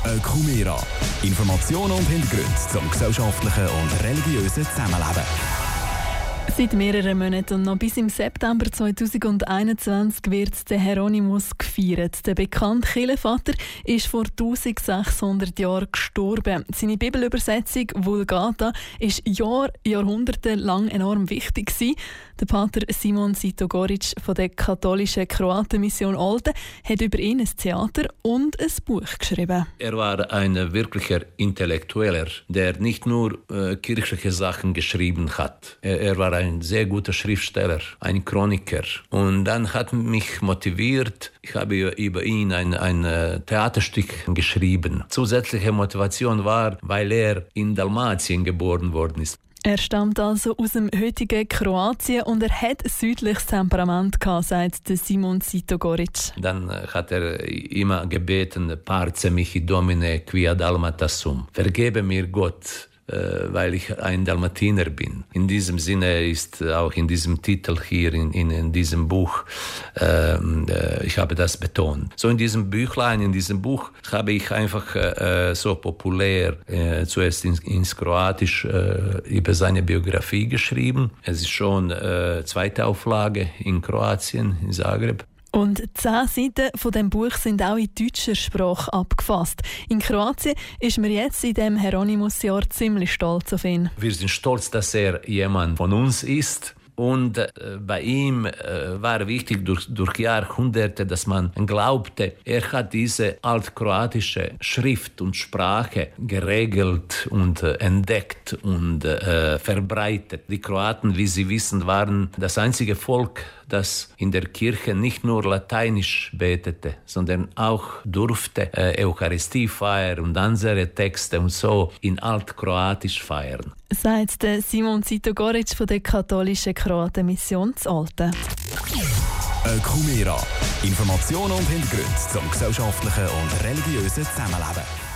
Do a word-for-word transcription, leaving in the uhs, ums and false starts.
Ökumera. Informationen und Hintergründe zum gesellschaftlichen und religiösen Zusammenleben. Seit mehreren Monaten und noch bis im September zweitausendeinundzwanzig wird der Hieronymus gefeiert. Der bekannte Kirchenvater ist vor eintausendsechshundert Jahren gestorben. Seine Bibelübersetzung Vulgata ist Jahr, Jahrhunderte lang enorm wichtig gewesen. Der Pater Simon Sitogoric von der katholischen Kroatenmission Olten hat über ihn ein Theater und ein Buch geschrieben. Er war ein wirklicher Intellektueller, der nicht nur äh, kirchliche Sachen geschrieben hat. Er, er war ein sehr guter Schriftsteller, ein Chroniker. Und dann hat mich motiviert, ich habe über ihn ein, ein Theaterstück geschrieben. Zusätzliche Motivation war, weil er in Dalmatien geboren worden ist. Er stammt also aus dem heutigen Kroatien und er hat ein südliches Temperament gehabt, sagt Simon Sitogoric. Dann hat er immer gebeten, Parce mihi Domine quia Dalmata sum. Vergebe mir Gott, weil ich ein Dalmatiner bin. In diesem Sinne ist auch in diesem Titel hier, in, in, in diesem Buch, äh, ich habe das betont. So in diesem Büchlein, in diesem Buch habe ich einfach äh, so populär äh, zuerst ins, ins Kroatisch äh, über seine Biografie geschrieben. Es ist schon äh, zweite Auflage in Kroatien, in Zagreb. Und zehn Seiten von dem Buch sind auch in deutscher Sprache abgefasst. In Kroatien ist man jetzt in diesem Hieronymus-Jahr ziemlich stolz auf ihn. Wir sind stolz, dass er jemand von uns ist. Und äh, bei ihm äh, war wichtig durch, durch Jahrhunderte, dass man glaubte, er hat diese altkroatische Schrift und Sprache geregelt und äh, entdeckt und äh, verbreitet. Die Kroaten, wie Sie wissen, waren das einzige Volk, das in der Kirche nicht nur Lateinisch betete, sondern auch durfte äh, Eucharistie feiern und andere Texte und so in Altkroatisch feiern. Sagt der Simon Sitogoric von der katholischen Kroatenmission zu Olten. Ökumera. Informationen und Hintergründe zum gesellschaftlichen und religiösen Zusammenleben.